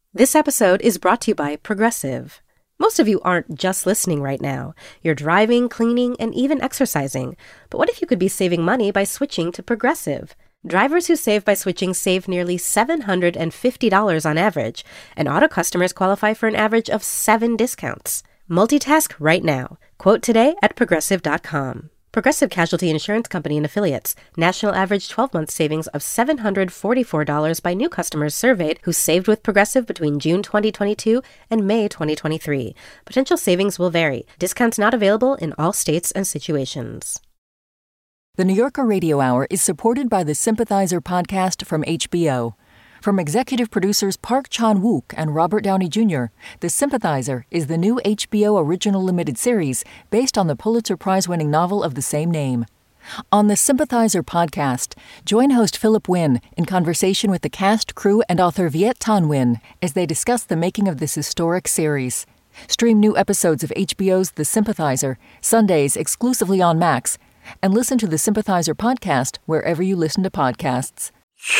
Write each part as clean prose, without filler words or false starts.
This episode is brought to you by Progressive. Most of you aren't just listening right now. You're driving, cleaning, and even exercising. But what if you could be saving money by switching to Progressive? Drivers who save by switching save nearly $750 on average, and auto customers qualify for an average of 7 discounts. Multitask right now. Quote today at Progressive.com. Progressive Casualty Insurance Company and Affiliates. National average 12-month savings of $744 by new customers surveyed who saved with Progressive between June 2022 and May 2023. Potential savings will vary. Discounts not available in all states and situations. The New Yorker Radio Hour is supported by the Sympathizer podcast from HBO. From executive producers Park Chan-wook and Robert Downey Jr., The Sympathizer is the new HBO original limited series based on the Pulitzer Prize-winning novel of the same name. On the Sympathizer podcast, join host Philip Wynn in conversation with the cast, crew, and author Viet Thanh Nguyen as they discuss the making of this historic series. Stream new episodes of HBO's The Sympathizer, Sundays exclusively on Max, and listen to the Sympathizer podcast wherever you listen to podcasts.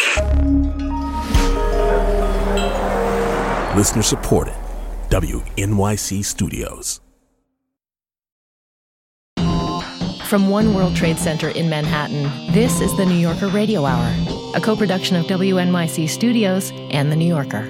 Listener supported. WNYC Studios. From One World Trade Center in Manhattan, this is the New Yorker Radio Hour, a co-production of WNYC Studios and The New Yorker.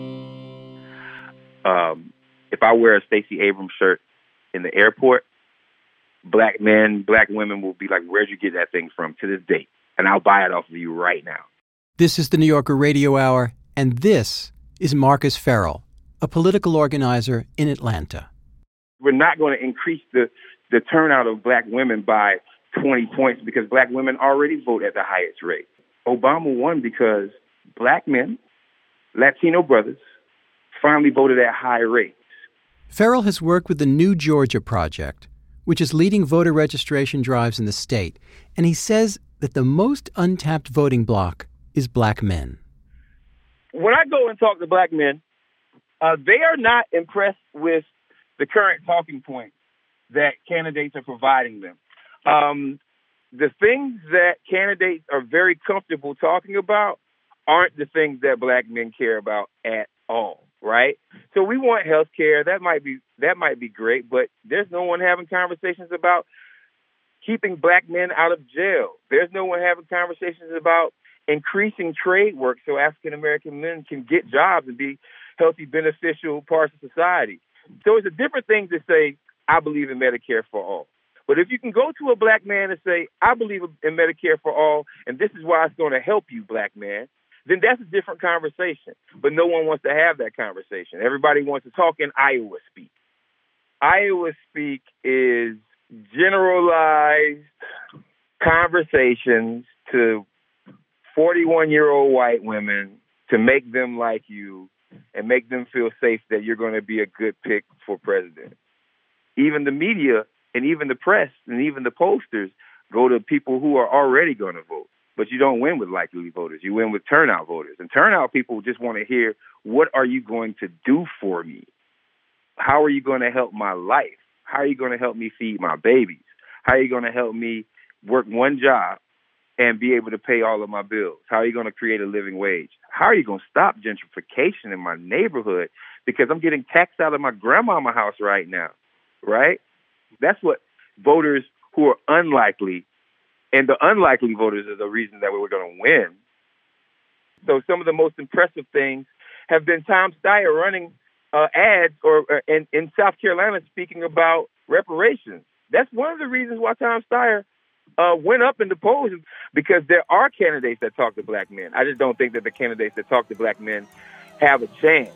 If I wear a Stacey Abrams shirt in the airport, black men, black women will be like, where'd you get that thing from to this date? And I'll buy it off of you right now. This is the New Yorker Radio Hour, and this is Marcus Farrell, a political organizer in Atlanta. We're not going to increase the turnout of black women by 20 points because black women already vote at the highest rate. Obama won because black men, Latino brothers, finally voted at high rates. Farrell has worked with the New Georgia Project, which is leading voter registration drives in the state, and he says that the most untapped voting bloc is black men. When I go and talk to black men, they are not impressed with the current talking points that candidates are providing them. The things that candidates are very comfortable talking about aren't the things that black men care about at all, right? So we want health care. That might be great, but there's no one having conversations about keeping black men out of jail. There's no one having conversations about increasing trade work so African-American men can get jobs and be healthy, beneficial parts of society. So it's a different thing to say, I believe in Medicare for all. But if you can go to a black man and say, I believe in Medicare for all, and this is why it's going to help you, black man, then that's a different conversation. But no one wants to have that conversation. Everybody wants to talk in Iowa speak. Iowa speak is generalized conversations to 41-year-old white women to make them like you and make them feel safe that you're going to be a good pick for president. Even the media and even the press and even the posters go to people who are already going to vote. But you don't win with likely voters. You win with turnout voters. And turnout people just want to hear, what are you going to do for me? How are you going to help my life? How are you going to help me feed my babies? How are you going to help me work one job and be able to pay all of my bills? How are you going to create a living wage? How are you going to stop gentrification in my neighborhood? Because I'm getting taxed out of my grandmama house right now, right? That's what voters who are unlikely, and the unlikely voters are the reason that we're going to win. So some of the most impressive things have been Tom Steyer running ads in South Carolina speaking about reparations. That's one of the reasons why Tom Steyer went up in the polls, because there are candidates that talk to black men. I just don't think that the candidates that talk to black men have a chance.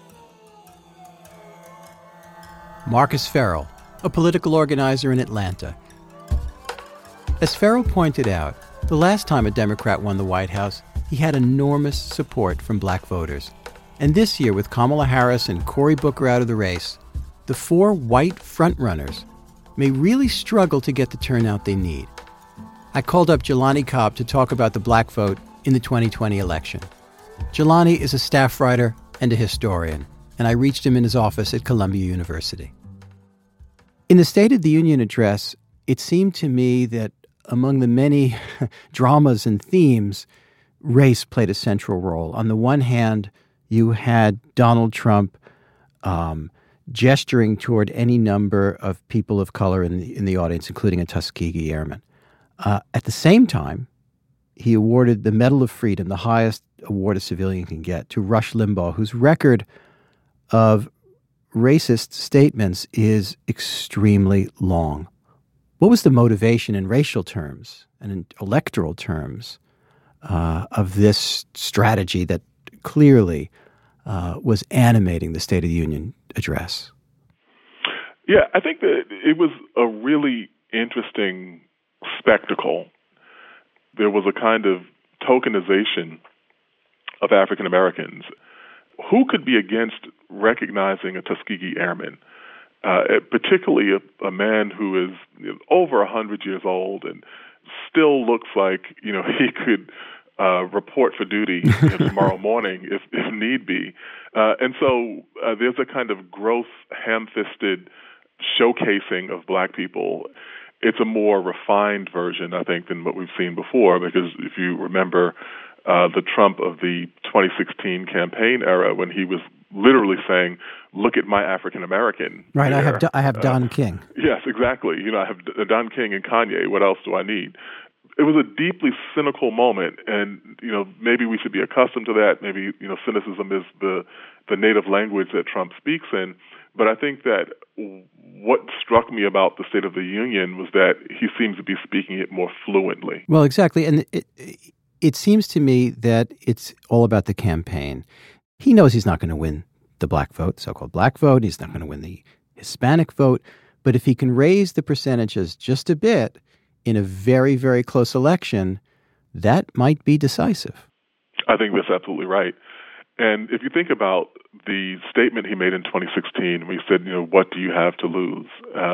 Marcus Farrell, a political organizer in Atlanta. As Farrell pointed out, the last time a Democrat won the White House, he had enormous support from black voters. And this year, with Kamala Harris and Cory Booker out of the race, the 4 white frontrunners may really struggle to get the turnout they need. I called up Jelani Cobb to talk about the black vote in the 2020 election. Jelani is a staff writer and a historian, and I reached him in his office at Columbia University. In the State of the Union address, it seemed to me that among the many dramas and themes, race played a central role. On the one hand, You had Donald Trump gesturing toward any number of people of color in the audience, including a Tuskegee Airman. At the same time, he awarded the Medal of Freedom, the highest award a civilian can get, to Rush Limbaugh, whose record of racist statements is extremely long. What was the motivation in racial terms and in electoral terms of this strategy that clearly was animating the State of the Union address? Yeah, I think that it was a really interesting spectacle. There was a kind of tokenization of African Americans. Who could be against recognizing a Tuskegee Airman, particularly a man who is over 100 years old and still looks like he could report for duty tomorrow morning if need be. And so there's a kind of gross, ham-fisted showcasing of black people. It's a more refined version, I think, than what we've seen before, because if you remember the Trump of the 2016 campaign era, when he was literally saying, "Look at my African American." Right, here. I have Don King. Yes, exactly. I have Don King and Kanye. What else do I need? It was a deeply cynical moment, and maybe we should be accustomed to that. Maybe cynicism is the native language that Trump speaks in. But I think that what struck me about the State of the Union was that he seems to be speaking it more fluently. Well, exactly, and it seems to me that it's all about the campaign. He knows he's not going to win the black vote, so-called black vote. He's not going to win the Hispanic vote. But if he can raise the percentages just a bit in a very, very close election, that might be decisive. I think that's absolutely right. And if you think about the statement he made in 2016, we said, what do you have to lose?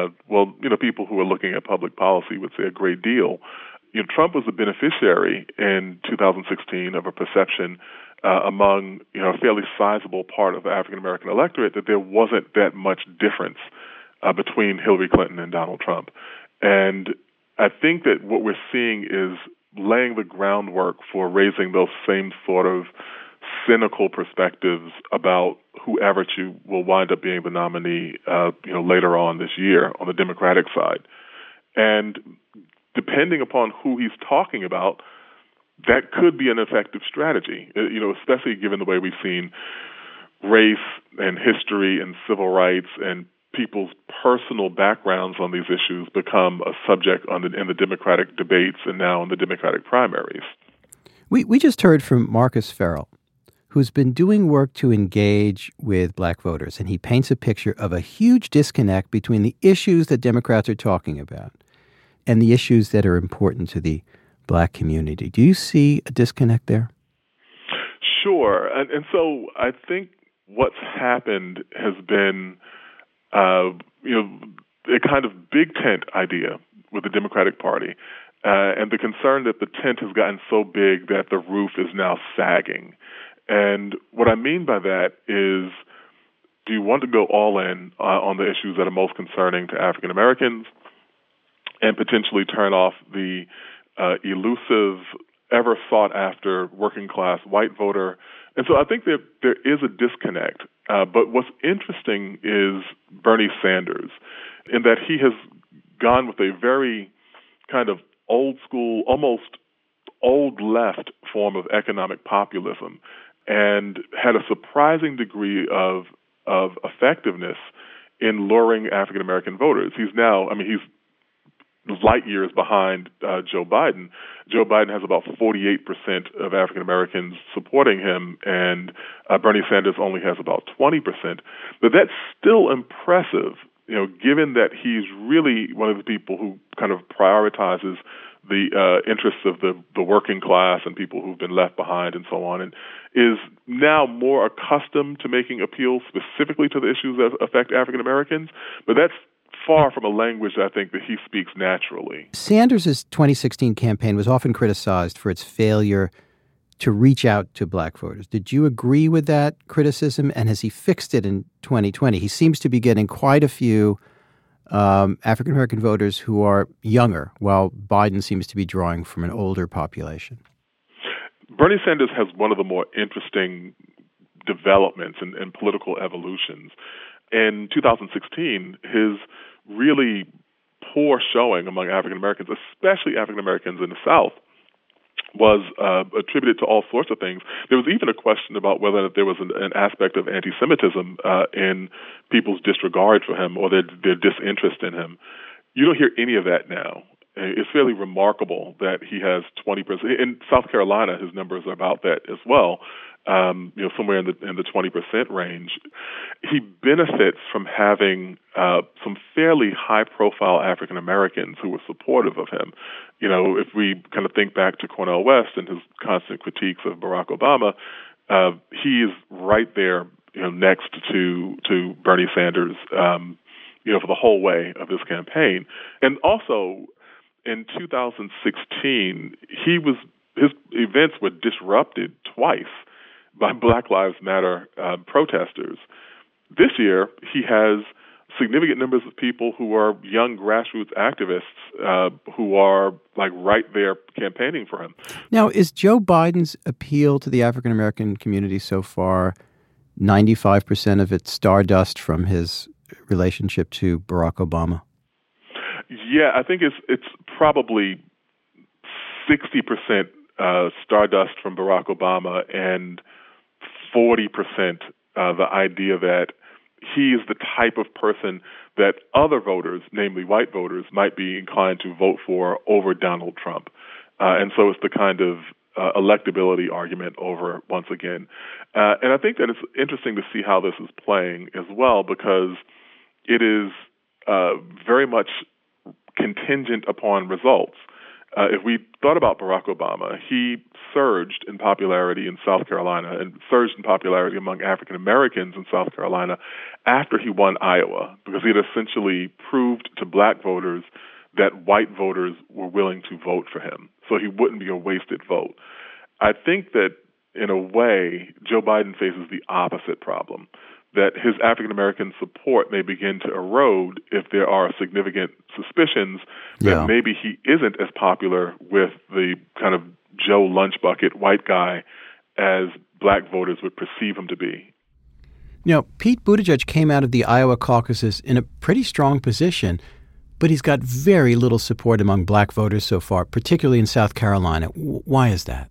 People who are looking at public policy would say a great deal. Trump was the beneficiary in 2016 of a perception among a fairly sizable part of the African American electorate that there wasn't that much difference between Hillary Clinton and Donald Trump. And I think that what we're seeing is laying the groundwork for raising those same sort of cynical perspectives about whoever will wind up being the nominee, later on this year on the Democratic side. And depending upon who he's talking about, that could be an effective strategy, especially given the way we've seen race and history and civil rights and people's personal backgrounds on these issues become a subject in the Democratic debates and now in the Democratic primaries. We just heard from Marcus Farrell, who's been doing work to engage with black voters, and he paints a picture of a huge disconnect between the issues that Democrats are talking about and the issues that are important to the black community. Do you see a disconnect there? Sure. And so I think what's happened has been a kind of big tent idea with the Democratic Party, and the concern that the tent has gotten so big that the roof is now sagging. And what I mean by that is, do you want to go all in on the issues that are most concerning to African Americans and potentially turn off the elusive, ever sought after working class white voter? And so I think that there is a disconnect. But what's interesting is Bernie Sanders, in that he has gone with a very kind of old school, almost old left form of economic populism, and had a surprising degree of effectiveness in luring African American voters. He's now, he's light years behind Joe Biden. Joe Biden has about 48% of African Americans supporting him, and Bernie Sanders only has about 20%. But that's still impressive, given that he's really one of the people who kind of prioritizes the interests of the working class and people who've been left behind and so on, and is now more accustomed to making appeals specifically to the issues that affect African Americans. But that's far from a language, I think, that he speaks naturally. Sanders' 2016 campaign was often criticized for its failure to reach out to black voters. Did you agree with that criticism? And has he fixed it in 2020? He seems to be getting quite a few African-American voters who are younger, while Biden seems to be drawing from an older population. Bernie Sanders has one of the more interesting developments and political evolutions. In 2016, his really poor showing among African Americans, especially African Americans in the South, was attributed to all sorts of things. There was even a question about whether there was an aspect of anti-Semitism in people's disregard for him or their disinterest in him. You don't hear any of that now. It's fairly remarkable that he has 20%. In South Carolina, his numbers are about that as well. Somewhere in the 20% range. He benefits from having some fairly high-profile African Americans who were supportive of him. If we kind of think back to Cornel West and his constant critiques of Barack Obama, he is right there, next to Bernie Sanders, for the whole way of this campaign. And also, in 2016, his events were disrupted twice by Black Lives Matter protesters. This year, he has significant numbers of people who are young grassroots activists who are right there campaigning for him. Now, is Joe Biden's appeal to the African American community so far 95% of it stardust from his relationship to Barack Obama? Yeah, I think it's probably 60% stardust from Barack Obama and 40% the idea that he is the type of person that other voters, namely white voters, might be inclined to vote for over Donald Trump. And so it's the kind of electability argument over once again. And I think that it's interesting to see how this is playing as well, because it is very much contingent upon results. If we thought about Barack Obama, he surged in popularity in South Carolina and surged in popularity among African Americans in South Carolina after he won Iowa, because he had essentially proved to black voters that white voters were willing to vote for him, so he wouldn't be a wasted vote. I think that, in a way, Joe Biden faces the opposite problem, that his African-American support may begin to erode if there are significant suspicions that maybe he isn't as popular with the kind of Joe Lunchbucket white guy as black voters would perceive him to be. Pete Buttigieg came out of the Iowa caucuses in a pretty strong position, but he's got very little support among black voters so far, particularly in South Carolina. Why is that?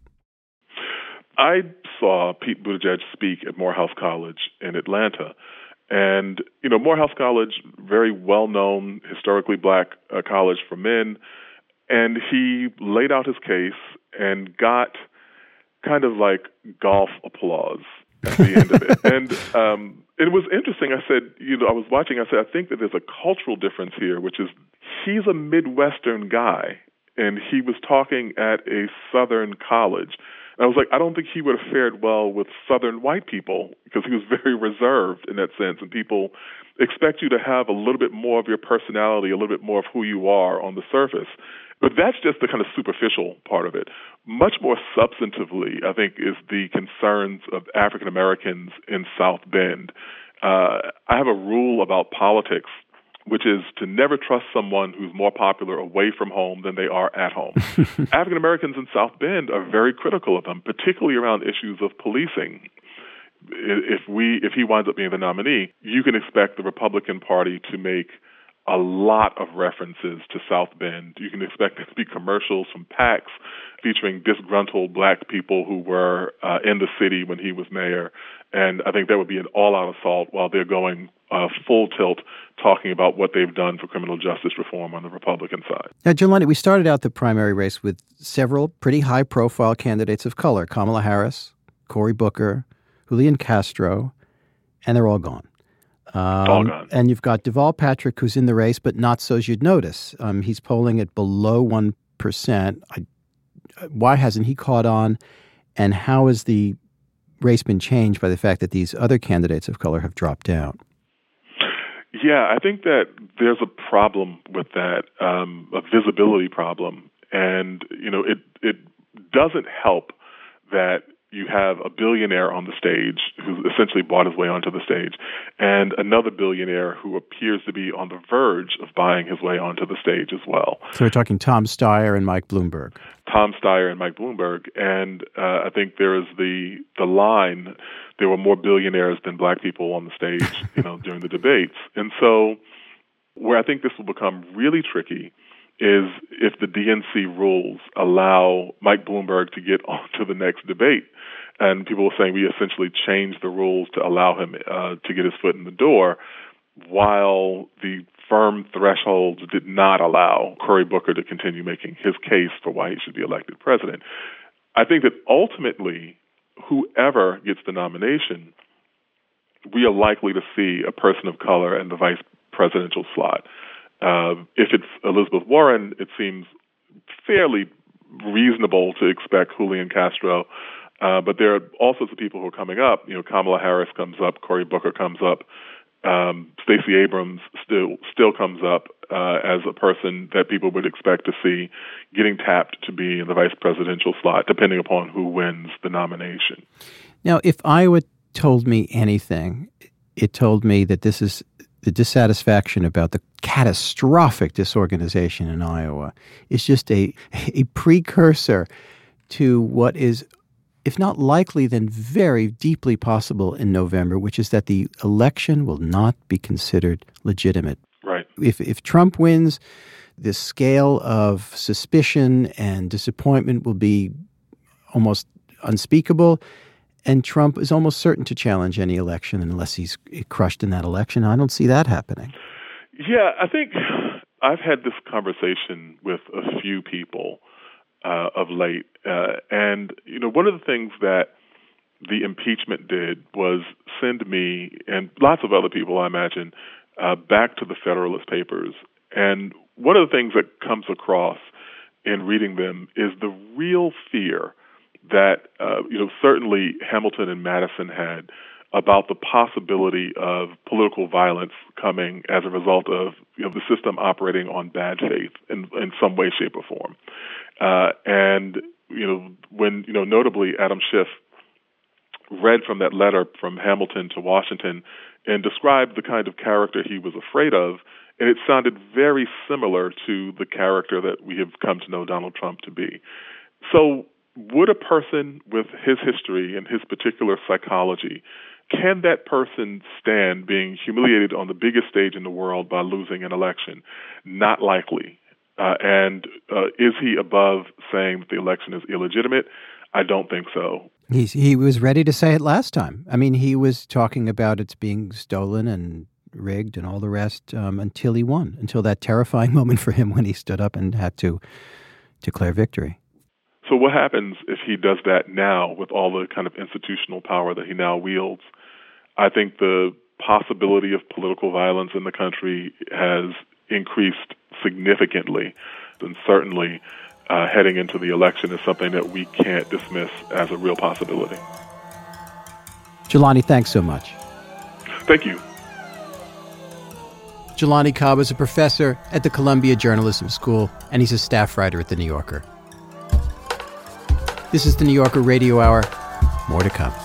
I saw Pete Buttigieg speak at Morehouse College in Atlanta. And, Morehouse College, very well-known, historically black college for men. And he laid out his case and got kind of like golf applause at the end of it. And it was interesting. I said, I was watching, I said, I think that there's a cultural difference here, which is he's a Midwestern guy, and he was talking at a Southern college. And I was like, I don't think he would have fared well with Southern white people, because he was very reserved in that sense, and people expect you to have a little bit more of your personality, a little bit more of who you are on the surface. But that's just the kind of superficial part of it. Much more substantively, I think, is the concerns of African Americans in South Bend. I have a rule about politics, which is to never trust someone who's more popular away from home than they are at home. African Americans in South Bend are very critical of him, particularly around issues of policing. If he winds up being the nominee, you can expect the Republican Party to make a lot of references to South Bend. You can expect there to be commercials from PACs featuring disgruntled black people who were in the city when he was mayor. And I think that would be an all-out assault while they're going full tilt talking about what they've done for criminal justice reform on the Republican side. Now, Jelani, we started out the primary race with several pretty high-profile candidates of color: Kamala Harris, Cory Booker, Julian Castro, and they're all gone. All gone. And you've got Deval Patrick, who's in the race, but not so as you'd notice. He's polling at below 1%. Why hasn't he caught on? And how has the race been changed by the fact that these other candidates of color have dropped out? Yeah, I think that there's a problem with that, a visibility problem. And, it doesn't help that you have a billionaire on the stage who essentially bought his way onto the stage, and another billionaire who appears to be on the verge of buying his way onto the stage as well. So we're talking Tom Steyer and Mike Bloomberg. Tom Steyer and Mike Bloomberg, and I think there is the line, there were more billionaires than black people on the stage, during the debates. And so where I think this will become really tricky is if the DNC rules allow Mike Bloomberg to get onto the next debate. And people were saying we essentially changed the rules to allow him to get his foot in the door, while the firm thresholds did not allow Cory Booker to continue making his case for why he should be elected president. I think that ultimately, whoever gets the nomination, we are likely to see a person of color in the vice presidential slot. If it's Elizabeth Warren, it seems fairly reasonable to expect Julian Castro. But there are all sorts of people who are coming up. Kamala Harris comes up, Cory Booker comes up, Stacey Abrams still comes up as a person that people would expect to see getting tapped to be in the vice presidential slot, depending upon who wins the nomination. Now, if Iowa told me anything, it told me that this is the dissatisfaction about the catastrophic disorganization in Iowa is just a precursor to what is, if not likely, then very deeply possible in November, which is that the election will not be considered legitimate. Right. If Trump wins, the scale of suspicion and disappointment will be almost unspeakable, and Trump is almost certain to challenge any election unless he's crushed in that election. I don't see that happening. Yeah, I think I've had this conversation with a few people of late. And, one of the things that the impeachment did was send me and lots of other people, I imagine, back to the Federalist Papers. And one of the things that comes across in reading them is the real fear that, certainly Hamilton and Madison had about the possibility of political violence coming as a result of the system operating on bad faith in some way, shape, or form. And when notably Adam Schiff read from that letter from Hamilton to Washington and described the kind of character he was afraid of, and it sounded very similar to the character that we have come to know Donald Trump to be. So would a person with his history and his particular psychology, can that person stand being humiliated on the biggest stage in the world by losing an election? Not likely. And is he above saying that the election is illegitimate? I don't think so. He was ready to say it last time. I mean, he was talking about it's being stolen and rigged and all the rest until he won, until that terrifying moment for him when he stood up and had to declare victory. So what happens if he does that now with all the kind of institutional power that he now wields? I think the possibility of political violence in the country has increased significantly, and certainly heading into the election is something that we can't dismiss as a real possibility. Jelani, thanks so much. Thank you. Jelani Cobb is a professor at the Columbia Journalism School, and he's a staff writer at The New Yorker. This is The New Yorker Radio Hour. More to come.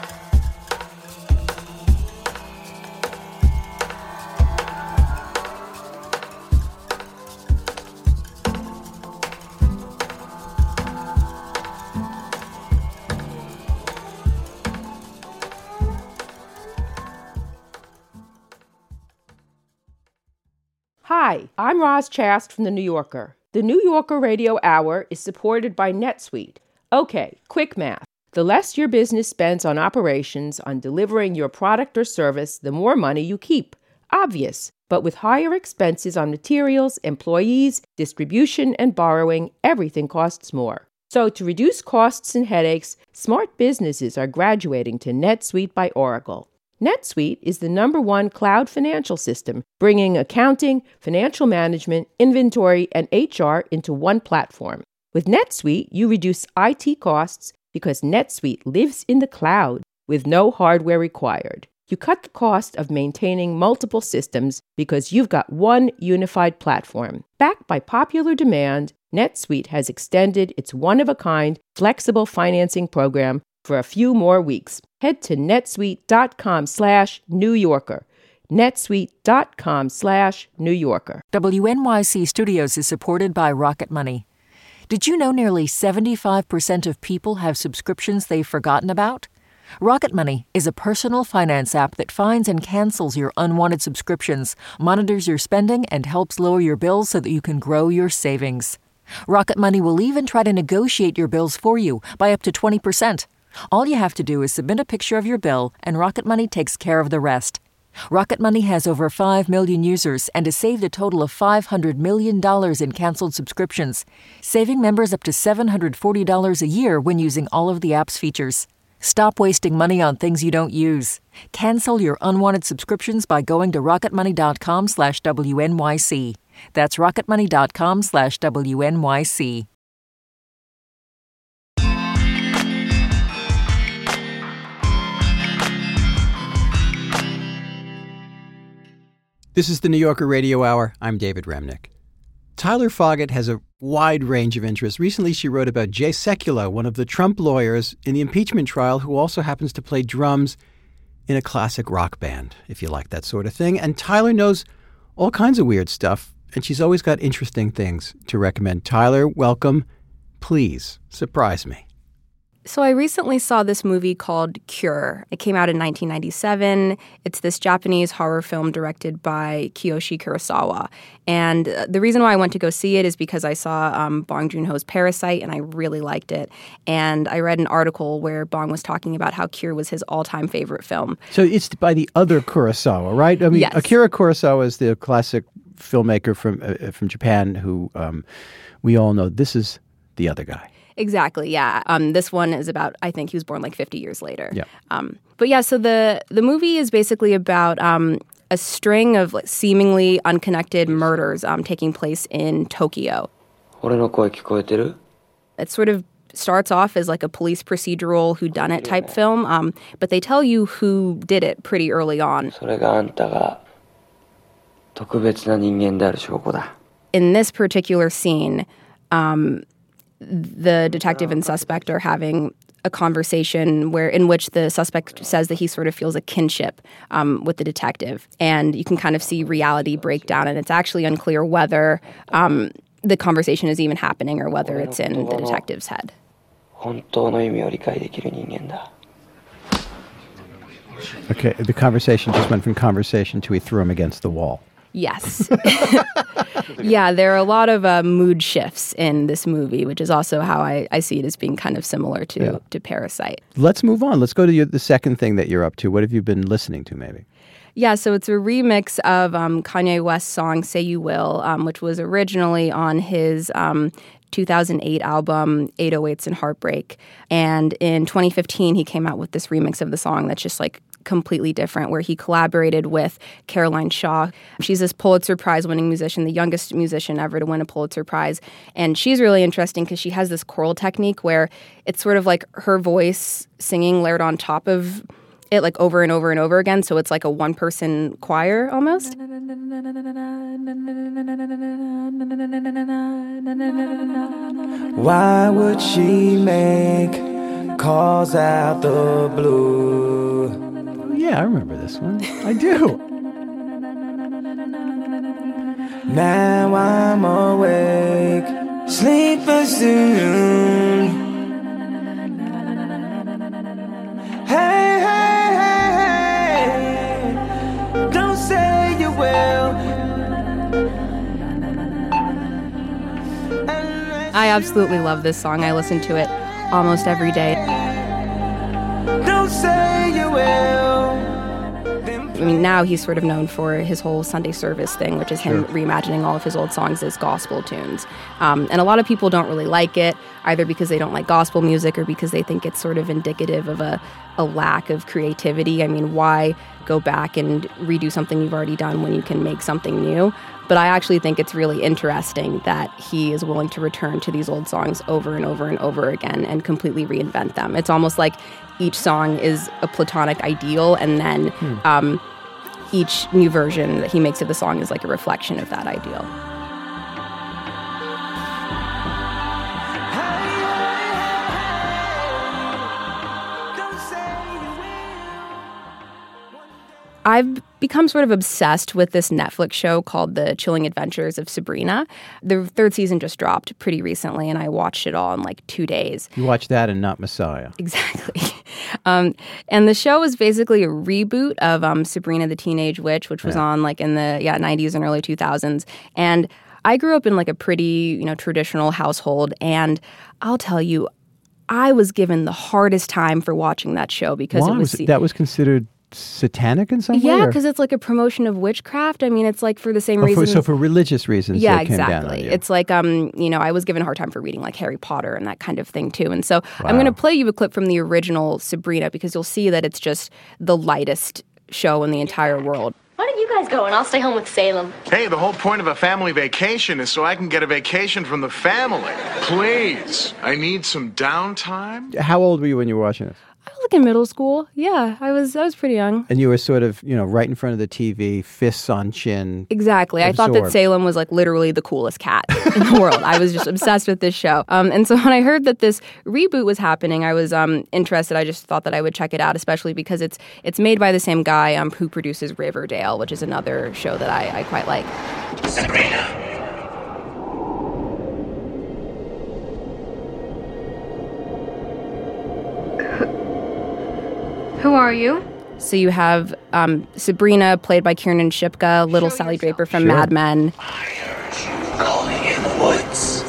Hi, I'm Roz Chast from The New Yorker. The New Yorker Radio Hour is supported by NetSuite. Okay, quick math. The less your business spends on operations, on delivering your product or service, the more money you keep. Obvious. But with higher expenses on materials, employees, distribution, and borrowing, everything costs more. So to reduce costs and headaches, smart businesses are graduating to NetSuite by Oracle. NetSuite is the #1 cloud financial system, bringing accounting, financial management, inventory, and HR into one platform. With NetSuite, you reduce IT costs because NetSuite lives in the cloud with no hardware required. You cut the cost of maintaining multiple systems because you've got one unified platform. Backed by popular demand, NetSuite has extended its one-of-a-kind flexible financing program for a few more weeks. Head to netsuite.com/New Yorker. netsuite.com/New Yorker. WNYC Studios is supported by Rocket Money. Did you know nearly 75% of people have subscriptions they've forgotten about? Rocket Money is a personal finance app that finds and cancels your unwanted subscriptions, monitors your spending, and helps lower your bills so that you can grow your savings. Rocket Money will even try to negotiate your bills for you by up to 20%. All you have to do is submit a picture of your bill, and Rocket Money takes care of the rest. Rocket Money has over 5 million users and has saved a total of $500 million in canceled subscriptions, saving members up to $740 a year when using all of the app's features. Stop wasting money on things you don't use. Cancel your unwanted subscriptions by going to rocketmoney.com/WNYC. That's rocketmoney.com/WNYC. This is the New Yorker Radio Hour. I'm David Remnick. Tyler Foggatt has a wide range of interests. Recently, she wrote about Jay Sekulow, one of the Trump lawyers in the impeachment trial, who also happens to play drums in a classic rock band, if you like that sort of thing. And Tyler knows all kinds of weird stuff, and she's always got interesting things to recommend. Tyler, welcome. Please surprise me. So I recently saw this movie called Cure. It came out in 1997. It's this Japanese horror film directed by Kiyoshi Kurosawa. And the reason why I went to go see it is because I saw Bong Joon-ho's Parasite, and I really liked it. And I read an article where Bong was talking about how Cure was his all-time favorite film. So it's by the other Kurosawa, right? I mean, yes. Akira Kurosawa is the classic filmmaker from Japan who we all know. This is the other guy. Exactly, yeah. This one is about, I think he was born like 50 years later. Yeah. But yeah, so the movie is basically about a string of like, seemingly unconnected murders taking place in Tokyo. It sort of starts off as like a police procedural whodunit type film, but they tell you who did it pretty early on. In this particular scene, the detective and suspect are having a conversation in which the suspect says that he sort of feels a kinship with the detective. And you can kind of see reality break down, and it's actually unclear whether the conversation is even happening or whether it's in the detective's head. Okay, the conversation just went from conversation to he threw him against the wall. Yes. Yeah, there are a lot of mood shifts in this movie, which is also how I see it as being kind of similar to Parasite. Let's move on. Let's go to the second thing that you're up to. What have you been listening to, maybe? Yeah, so it's a remix of Kanye West's song Say You Will, which was originally on his 2008 album 808s and Heartbreak. And in 2015, he came out with this remix of the song that's just like completely different, where he collaborated with Caroline Shaw. She's this Pulitzer Prize-winning musician, the youngest musician ever to win a Pulitzer Prize. And she's really interesting because she has this choral technique where it's sort of like her voice singing layered on top of it like over and over and over again. So it's like a one-person choir almost. Why would she make calls out the blue? Yeah, I remember this one. I do. Now I'm awake, sleeping soon. Hey, hey, hey, hey, don't say you will. I absolutely love this song. I listen to it almost every day. Don't say you will. I mean, now he's sort of known for his whole Sunday service thing, which is him reimagining all of his old songs as gospel tunes. And a lot of people don't really like it, either because they don't like gospel music or because they think it's sort of indicative of a lack of creativity. I mean, why go back and redo something you've already done when you can make something new? But I actually think it's really interesting that he is willing to return to these old songs over and over and over again and completely reinvent them. It's almost like each song is a platonic ideal, and then each new version that he makes of the song is like a reflection of that ideal. I've become sort of obsessed with this Netflix show called The Chilling Adventures of Sabrina. The third season just dropped pretty recently, and I watched it all in like 2 days. You watched that and not Messiah. Exactly. And the show is basically a reboot of Sabrina the Teenage Witch, which was on like in the 90s and early 2000s. And I grew up in like a pretty, traditional household, and I'll tell you, I was given the hardest time for watching that show because that was considered satanic in some way? Yeah, because it's like a promotion of witchcraft. I mean, it's like for the same reason. So for religious reasons, yeah, they came down on exactly. you. It's like, I was given a hard time for reading like Harry Potter and that kind of thing too. And so I'm going to play you a clip from the original Sabrina because you'll see that it's just the lightest show in the entire world. Why don't you guys go and I'll stay home with Salem? Hey, the whole point of a family vacation is so I can get a vacation from the family. Please, I need some downtime. How old were you when you were watching this? I was like in middle school. Yeah, I was pretty young. And you were sort of, right in front of the TV, fists on chin. Exactly. Absorbed. I thought that Salem was like literally the coolest cat in the world. I was just obsessed with this show. And so when I heard that this reboot was happening, I was interested. I just thought that I would check it out, especially because it's made by the same guy who produces Riverdale, which is another show that I quite like. Sabrina. Who are you? So you have Sabrina, played by Kiernan Shipka, little Sally Draper from Mad Men. I heard you calling in the woods.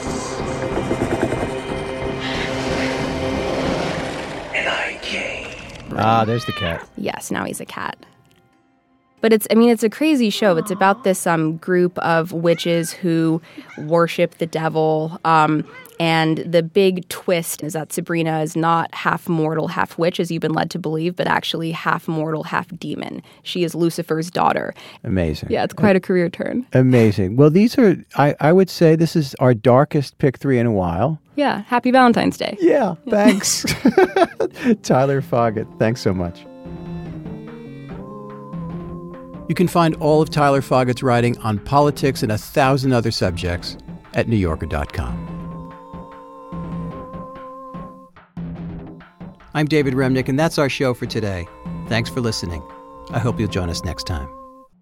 And I came. Ah, there's the cat. Yes, now he's a cat. But it's a crazy show. It's about this group of witches who worship the devil. And the big twist is that Sabrina is not half mortal, half witch, as you've been led to believe, but actually half mortal, half demon. She is Lucifer's daughter. Amazing. Yeah, it's quite a career turn. Amazing. Well, these are, I would say this is our darkest pick 3 in a while. Yeah, happy Valentine's Day. Yeah, thanks. Tyler Foggatt, thanks so much. You can find all of Tyler Foggatt's writing on politics and 1,000 other subjects at NewYorker.com. I'm David Remnick, and that's our show for today. Thanks for listening. I hope you'll join us next time.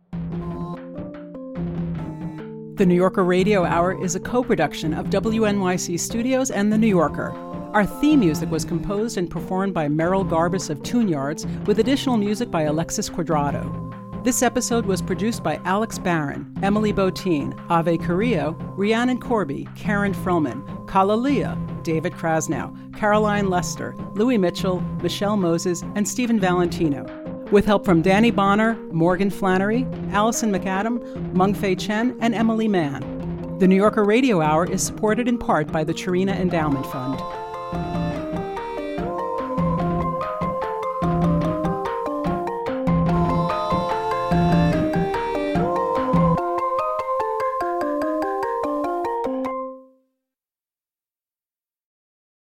The New Yorker Radio Hour is a co-production of WNYC Studios and The New Yorker. Our theme music was composed and performed by Merrill Garbus of Tune Yards, with additional music by Alexis Quadrado. This episode was produced by Alex Barron, Emily Botine, Ave Carrillo, Rhiannon Corby, Karen Frillman, Kala Leah, David Krasnow, Caroline Lester, Louis Mitchell, Michelle Moses, and Stephen Valentino. With help from Danny Bonner, Morgan Flannery, Allison McAdam, Meng-Fei Chen, and Emily Mann. The New Yorker Radio Hour is supported in part by the Chirina Endowment Fund.